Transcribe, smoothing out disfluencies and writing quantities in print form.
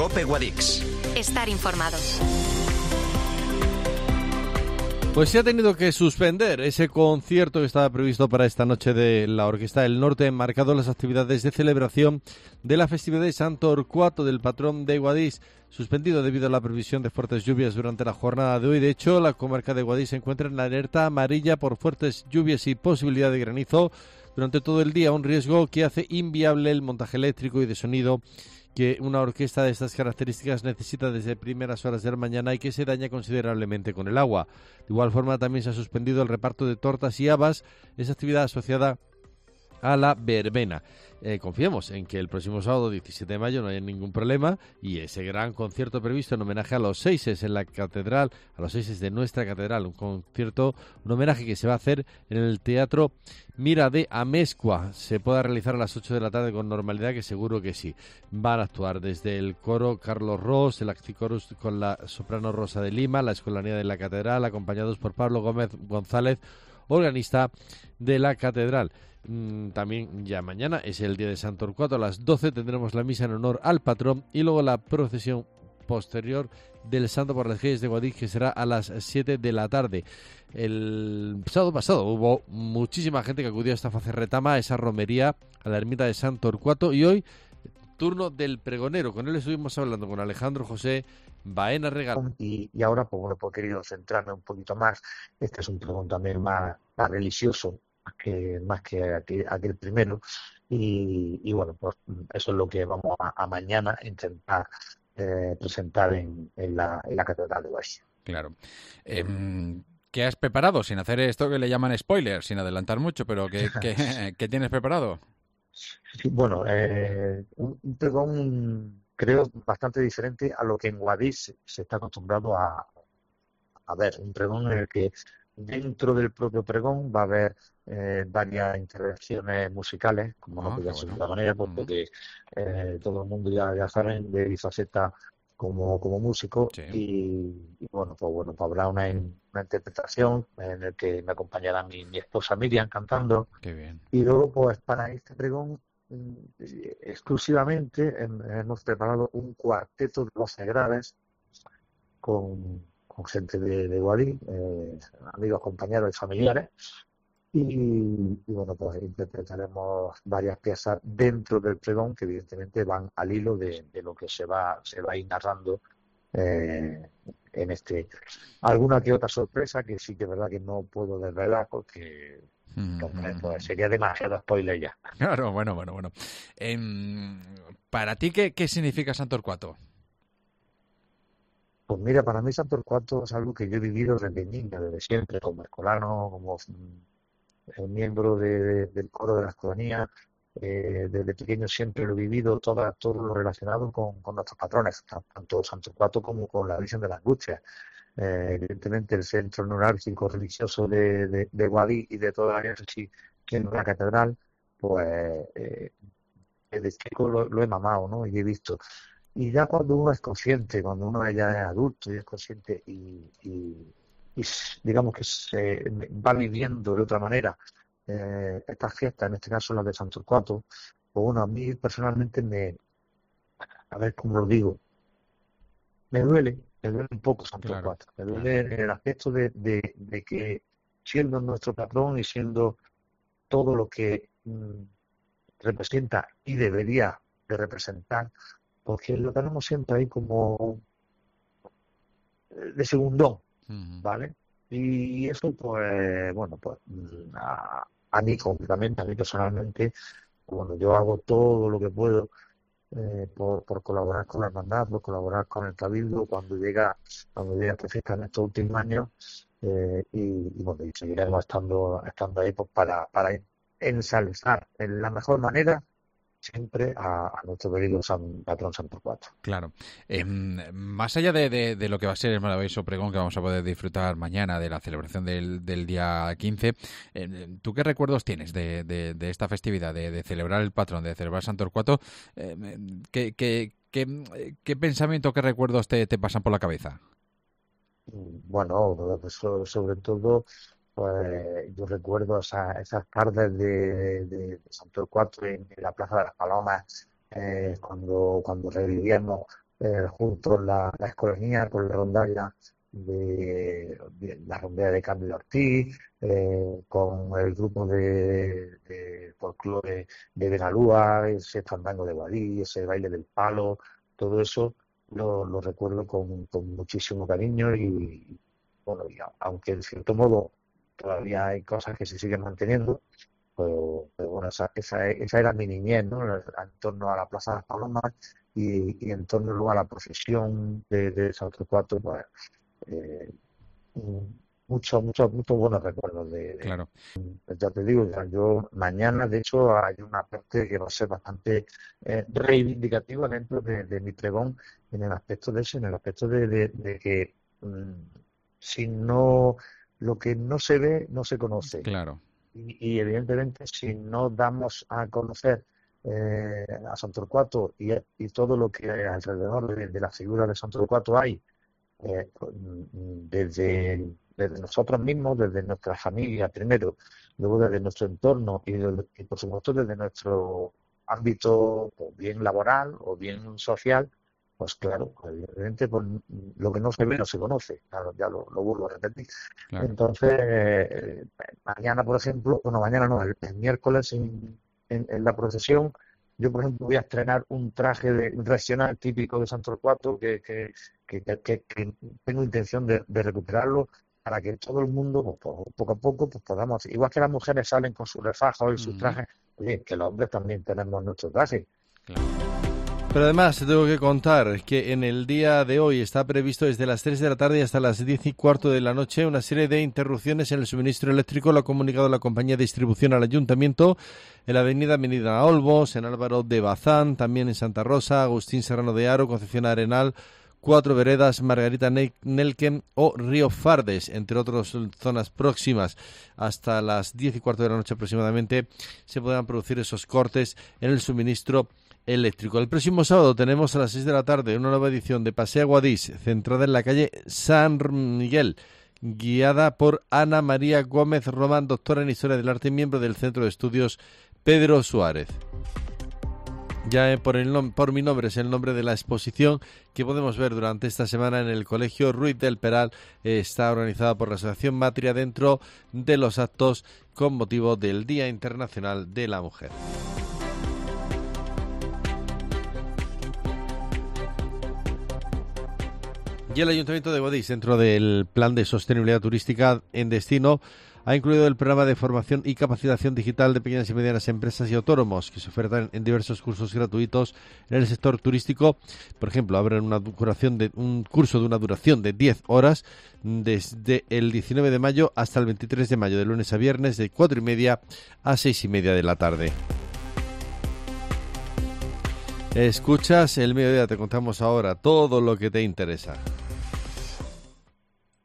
COPE Guadix. Estar informado. Pues se ha tenido que suspender ese concierto que estaba previsto para esta noche de la Orquesta del Norte, enmarcado las actividades de celebración de la festividad de Sant Torquato, del patrón de Guadix, suspendido debido a la previsión de fuertes lluvias durante la jornada de hoy. De hecho, la comarca de Guadix se encuentra en la alerta amarilla por fuertes lluvias y posibilidad de granizo durante todo el día, un riesgo que hace inviable el montaje eléctrico y de sonido que una orquesta de estas características necesita desde primeras horas de la mañana y que se daña considerablemente con el agua. De igual forma, también se ha suspendido el reparto de tortas y habas, esa actividad asociada a la verbena. Confiemos en que el próximo sábado 17 de mayo no haya ningún problema y ese gran concierto previsto en homenaje a los seises en la catedral, a los seises de nuestra catedral, un homenaje que se va a hacer en el Teatro Mira de Amezcua. Se pueda realizar a las 8 de la tarde con normalidad, que seguro que sí. Van a actuar desde el coro Carlos Ross, el Acticorus con la soprano Rosa de Lima, la Escolanía de la Catedral, acompañados por Pablo Gómez González, organista de la catedral. También ya mañana es el día de Sant Torquato. A las 12 tendremos la misa en honor al patrón y luego la procesión posterior del Santo por las calles de Guadix, que será a las 7 de la tarde. El sábado pasado hubo muchísima gente que acudió a esta retama, a esa romería, a la ermita de Sant Torquato, y hoy turno del pregonero. Con él estuvimos hablando, con Alejandro José Baena Regal. Y ahora, pues bueno, he querido centrarme un poquito más. Este es un pregón también más religioso, más que aquel primero. Y bueno, pues eso es lo que vamos a mañana intentar presentar en la Catedral de Guadix. Claro. ¿Qué has preparado? Sin hacer esto que le llaman spoiler, sin adelantar mucho, pero ¿qué tienes preparado? Sí, bueno, un pregón creo bastante diferente a lo que en Guadix se está acostumbrado a ver. Un pregón en el que dentro del propio pregón va a haber varias intervenciones musicales, como no podía ser de otra manera, porque todo el mundo ya saben de mi faceta como músico. Sí. Y bueno, pues habrá una interpretación en el que me acompañará mi esposa Miriam cantando. Qué bien. Y luego, pues para este pregón exclusivamente hemos preparado un cuarteto de 12 graves con gente de Guadix, amigos, compañeros y familiares. Y bueno, pues interpretaremos varias piezas dentro del pregón que evidentemente van al hilo de lo que se va a ir narrando en este. Alguna que otra sorpresa que sí que es verdad que no puedo desvelar porque pues sería demasiado spoiler ya. Claro, bueno. Para ti, ¿qué significa Sant Torquato? Pues mira, para mí Sant Torquato es algo que yo he vivido desde niño, desde siempre, como escolano, como miembro del coro de la escolanía. Desde pequeño siempre lo he vivido, todo lo relacionado con nuestros patrones, tanto Sant Torquato como con la Virgen de las Angustias. Evidentemente el centro neurálgico religioso de Guadix y de toda la diócesis, que es la catedral, pues desde chico lo he mamado, ¿no? Y he visto. Y ya cuando uno es consciente, cuando uno ya es adulto y es consciente y digamos que se va viviendo de otra manera estas fiestas, en este caso las de Sant Torquato, pues bueno, a mí personalmente a ver cómo lo digo, me duele un poco Sant Torquato, me duele en el aspecto de que siendo nuestro patrón y siendo todo lo que representa y debería de representar, porque lo tenemos siempre ahí como de segundón, ¿vale? Y eso, pues, bueno, pues a mí concretamente, a mí personalmente, bueno, yo hago todo lo que puedo por colaborar con la hermandad, por colaborar con el Cabildo cuando llega esta fiesta en estos últimos años, y bueno, y seguiremos estando ahí pues para ensalzar en la mejor manera siempre a nuestro querido patrón Sant Torquato. Claro. Más allá de lo que va a ser el maravilloso pregón que vamos a poder disfrutar mañana, de la celebración del día 15, ¿tú qué recuerdos tienes de esta festividad, de celebrar el patrón, de celebrar Sant Torquato? ¿Qué pensamiento, qué recuerdos te pasan por la cabeza? Bueno, pues sobre todo, pues yo recuerdo esas tardes de Sant Torquato en la Plaza de las Palomas, cuando revivíamos junto a la escolanía con la rondalla de la rondalla de Carmen Ortiz, con el grupo de folclore de Benalúa, ese fandango de Guadí, ese baile del palo, todo eso lo recuerdo con muchísimo cariño y bueno, aunque en cierto modo todavía hay cosas que se siguen manteniendo, pero bueno, esa era mi niñez, ¿no? En torno a la Plaza de las Palomas y en torno luego a la procesión de San Torcuato, pues eh, muchos buenos recuerdos Claro. ya te digo, yo mañana de hecho hay una parte que va a ser bastante reivindicativa dentro de mi pregón en el aspecto de eso, en el aspecto de que si no, lo que no se ve no se conoce. Claro. Y evidentemente si no damos a conocer a San Torcuato y todo lo que alrededor de la figura de San Torcuato hay, desde nosotros mismos, desde nuestra familia primero, luego desde nuestro entorno y por supuesto desde nuestro ámbito, pues, bien laboral o bien social, pues claro, evidentemente pues, lo que no se ve no se conoce, claro, ya lo vuelvo a repetir. Claro. Entonces, mañana, por ejemplo, bueno, mañana no, el miércoles en la procesión, yo, por ejemplo, voy a estrenar un traje regional típico de San Torcuato que tengo intención de recuperarlo para que todo el mundo, pues, poco a poco, pues podamos, igual que las mujeres salen con sus refajos y sus trajes, oye, que los hombres también tenemos nuestros trajes. Claro. Pero además te tengo que contar que en el día de hoy está previsto desde las 3 de la tarde hasta las 10:15 de la noche una serie de interrupciones en el suministro eléctrico. Lo ha comunicado la compañía de distribución al ayuntamiento en la avenida Olmos, en Álvaro de Bazán, también en Santa Rosa, Agustín Serrano de Haro, Concepción Arenal, Cuatro Veredas, Margarita Nelken o Río Fardes, entre otras zonas próximas. Hasta las 10:15 de la noche aproximadamente se podrán producir esos cortes en el suministro eléctrico. El próximo sábado tenemos a las 6 de la tarde una nueva edición de Paseo Guadix, centrada en la calle San Miguel, guiada por Ana María Gómez Román, doctora en Historia del Arte y miembro del Centro de Estudios Pedro Suárez. Ya por mi nombre es el nombre de la exposición que podemos ver durante esta semana en el Colegio Ruiz del Peral. Está organizada por la Asociación Matria dentro de los actos con motivo del Día Internacional de la Mujer. Y el Ayuntamiento de Guadix, dentro del Plan de Sostenibilidad Turística en Destino, ha incluido el programa de formación y capacitación digital de pequeñas y medianas empresas y autónomos que se ofertan en diversos cursos gratuitos en el sector turístico. Por ejemplo, abren un curso de una duración de 10 horas desde el 19 de mayo hasta el 23 de mayo, de lunes a viernes, de 4:30 a 6:30 de la tarde. Escuchas El Mediodía, te contamos ahora todo lo que te interesa.